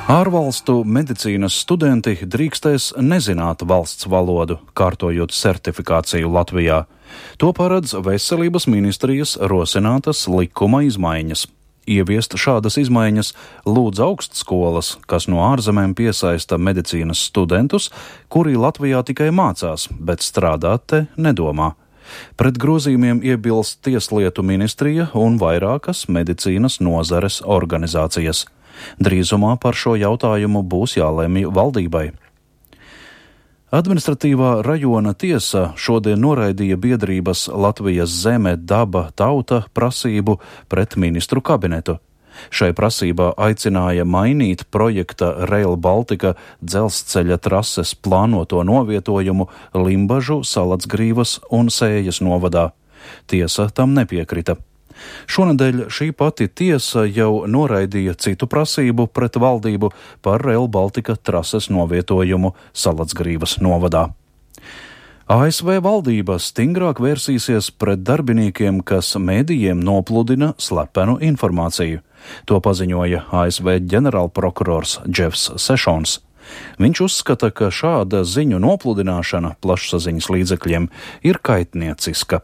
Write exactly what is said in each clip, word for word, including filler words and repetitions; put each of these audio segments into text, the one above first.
Ārvalstu medicīnas studenti drīkstēs nezināt valsts valodu, kārtojot certifikāciju Latvijā. To paredz Veselības ministrijas rosinātas likuma izmaiņas. Ieviest šādas izmaiņas lūdz augstskolas, kas no ārzemēm piesaista medicīnas studentus, kuri Latvijā tikai mācās, bet strādāt te nedomā. Pret grozījumiem iebilst Tieslietu ministrija un vairākas medicīnas nozares organizācijas. Drīzumā par šo jautājumu būs jālemj valdībai. Administratīvā rajona tiesa šodien noraidīja biedrības Latvijas zeme, daba, tauta prasību pret ministru kabinetu. Šai prasībā aicināja mainīt projekta Rail Baltica dzelzceļa trases plānoto novietojumu Limbažu, Salacgrīvas un Sējas novadā. Tiesa tam nepiekrita. Šonedēļ šī pati tiesa jau noraidīja citu prasību pret valdību par Rail Baltica trases novietojumu Salacgrīvas novadā. A S V valdība stingrāk vērsīsies pret darbiniekiem, kas mēdījiem nopludina slepenu informāciju. To paziņoja A S V ģenerālprokurors Jeffs Sessions. Viņš uzskata, ka šāda ziņu nopludināšana plašsaziņas līdzekļiem ir kaitnieciska.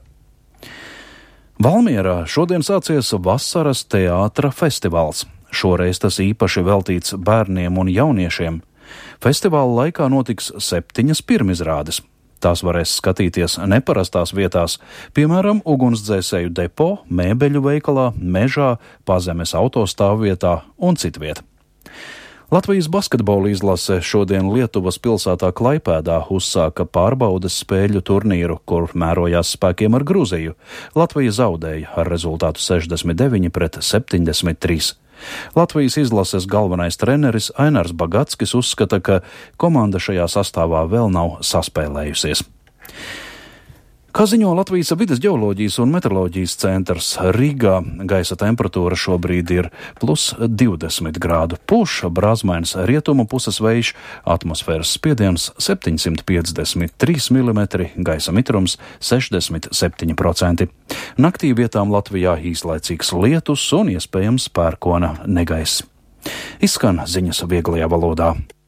Valmierā šodien sācies vasaras teātra festivāls. Šoreiz tas īpaši veltīts bērniem un jauniešiem. Festivāla laikā notiks septiņas pirmizrādes. Tās varēs skatīties neparastās vietās, piemēram, ugunsdzēsēju depo, mēbeļu veikalā, mežā, pazemes autostāvvietā un citviet. Latvijas basketbola izlase šodien Lietuvas pilsētā Klaipēdā uzsāka pārbaudes spēļu turnīru, kur mērojās spēkiem ar Gruziju. Latvija zaudēja ar rezultātu sešdesmit deviņi pret septiņdesmit trīs. Latvijas izlases galvenais treneris Ainars Bagatskis uzskata, ka komanda šajā sastāvā vēl nav saspēlējusies. Kā ziņo Latvijas vides ģeoloģijas un meteoroloģijas centrs, Rīgā gaisa temperatūra šobrīd ir plus divdesmit grādu. Pūš brāzmains rietumu puses vējš, atmosfēras spiediens septiņsimt piecdesmit trīs milimetri, gaisa mitrums sešdesmit septiņi procenti. Naktī vietām Latvijā īslaicīgs lietus un iespējams pērkona negaiss. Izskan ziņas vieglajā valodā.